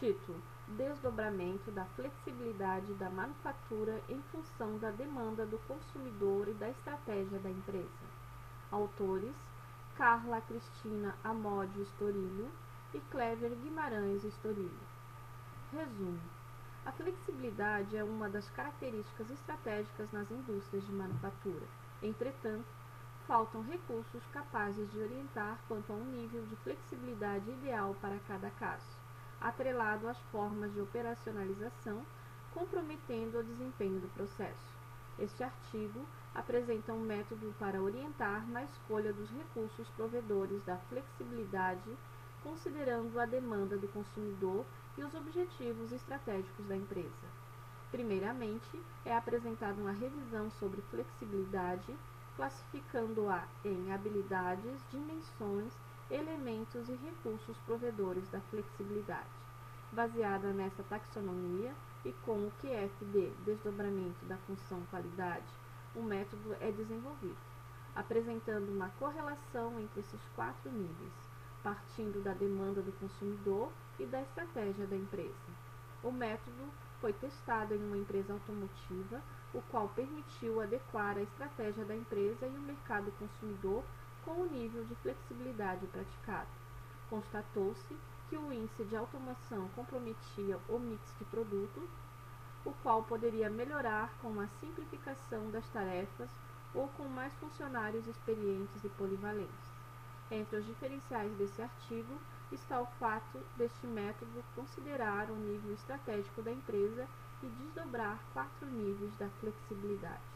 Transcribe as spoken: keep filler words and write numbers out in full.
Título: Desdobramento da flexibilidade da manufatura em função da demanda do consumidor e da estratégia da empresa. Autores: Carla Cristina Amódio Storilho e Cléver Guimarães Storilho. Resumo: a flexibilidade é uma das características estratégicas nas indústrias de manufatura. Entretanto, faltam recursos capazes de orientar quanto a um nível de flexibilidade ideal para cada caso, atrelado às formas de operacionalização, comprometendo o desempenho do processo. Este artigo apresenta um método para orientar na escolha dos recursos provedores da flexibilidade, considerando a demanda do consumidor e os objetivos estratégicos da empresa. Primeiramente, é apresentada uma revisão sobre flexibilidade, classificando-a em habilidades, dimensões, elementos e recursos provedores da flexibilidade. Baseada nessa taxonomia e com o Q F D, desdobramento da função qualidade, o método é desenvolvido, apresentando uma correlação entre esses quatro níveis, partindo da demanda do consumidor e da estratégia da empresa. O método foi testado em uma empresa automotiva, o qual permitiu adequar a estratégia da empresa e o mercado consumidor com o nível de flexibilidade praticado. Constatou-se que o índice de automação comprometia o mix de produtos, o qual poderia melhorar com a simplificação das tarefas ou com mais funcionários experientes e polivalentes. Entre os diferenciais desse artigo está o fato deste método considerar o nível estratégico da empresa e desdobrar quatro níveis da flexibilidade.